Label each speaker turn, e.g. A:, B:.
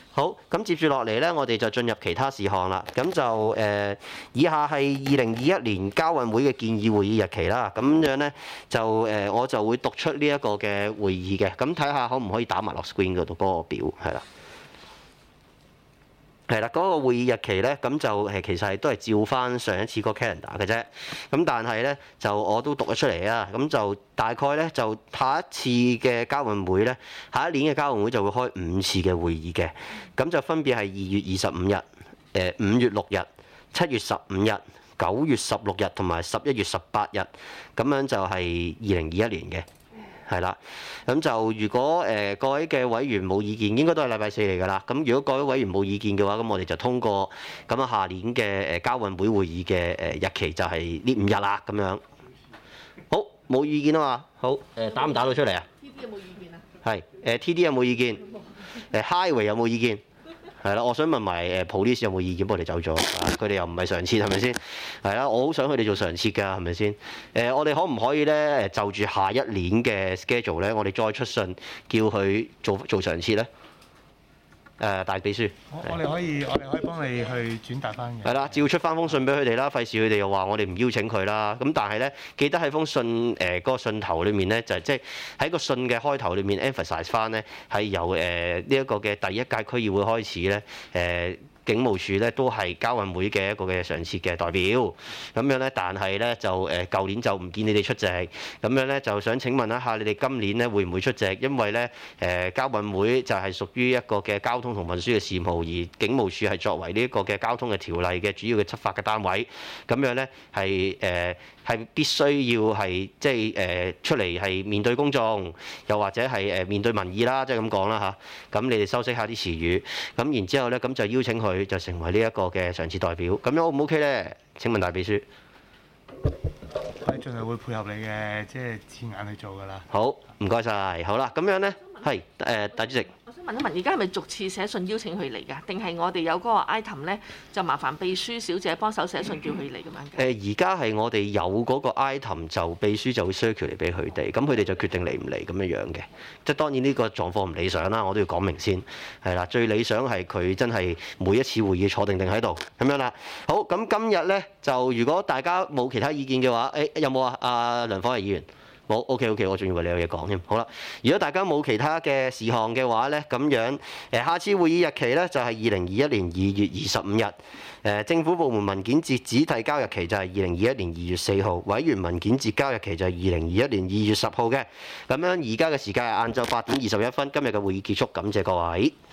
A: 好，咁接住落嚟呢，我哋就進入其他事項啦。咁就以下係2021年交運會嘅建議會議日期啦。咁樣呢，就我就會讀出呢一個嘅會議嘅。咁睇下可唔可以打埋落 screen 嗰度嗰個表，係啦。係啦，嗰個會議日期咧，咁就其實都係照翻上一次個 calendar 嘅啫。咁但係咧，就我都讀咗出嚟啊。咁就大概咧，就下一次嘅交運會咧，下一年嘅交運會就會開5次嘅會議嘅。咁就分別係2月25日、5月6日、7月15日、9月16日同埋11月18日。咁樣就係2021年嘅。係啦，咁就如果各位嘅委員冇意見，應該都係禮拜4嚟㗎啦。咁如果各位委員冇意見嘅話，咁我哋就通過咁啊下年嘅交運會會議嘅日期就係呢5日啦。咁樣好，冇意見啊嘛。好，打唔打到出嚟啊？TD 有冇意見啊？係TD 有冇意見？Highway 有冇意見？係啦，我想問埋police 有冇意見？不過我哋走咗，佢哋又唔係常設，係咪先？係啦，我好想佢哋做常設㗎，係咪先？我哋可唔可以咧就住下一年嘅 schedule 咧，我哋再出信叫佢做常設咧？大秘書，
B: 我哋可以幫你去轉達翻嘅。
A: 係啦，照出翻封信俾佢哋啦，費事佢哋又話我哋唔邀請佢啦。咁但係咧，記得喺封信嗰個信頭裏面咧，就係即係喺個信嘅開頭裏面 emphasize 翻咧，係由呢一個嘅第一屆區議會開始咧，警務處咧都係交運會嘅一個嘅常設嘅代表，咁樣咧，但係咧就舊年就唔見你哋出席，咁樣咧就想請問一下你哋今年咧會唔會出席？因為咧交運會就係屬於一個嘅交通同運輸嘅事務，而警務處係作為呢一個嘅交通嘅條例嘅主要嘅執法嘅單位，咁樣咧係必須要係即係出嚟係面對公眾，又或者係面對民意啦，即係咁講啦嚇。咁你哋修飾下啲詞語，咁然之後咧咁就邀請佢就成為呢一個嘅常設代表，咁樣 O 唔 OK 咧？請問大秘書。
B: 我哋盡量會配合你嘅即係字眼去做㗎啦。
A: 好，唔該晒。好啦，咁樣咧係大主席。
C: 我想問一問，而家係咪逐次寫信邀請佢嚟㗎？定係我哋有嗰個 item 咧，就麻煩秘書小姐幫手寫信叫佢嚟咁樣嘅？
A: 而家係我哋有嗰個 item，就秘書就會 circulate 俾佢哋，咁佢哋就決定嚟唔嚟咁樣樣嘅。即係當然呢個狀況唔理想啦，我都要講明先。係啦，最理想係佢真係每一次會議坐定喺度咁樣啦。好，咁今日咧就如果大家冇其他意見嘅話，有冇啊？阿梁火毅議員？冇 ，OK， 我仲以為你有嘢講添。好啦，如果大家冇其他嘅事項嘅話咧，咁樣下次會議日期咧就係2021年2月25日。政府部門文件截止遞交日期就係2021年2月4號，委員文件截交日期就係2021年2月10號嘅。咁樣而家嘅時間係晏晝8點21分，今日嘅會議結束，感謝各位。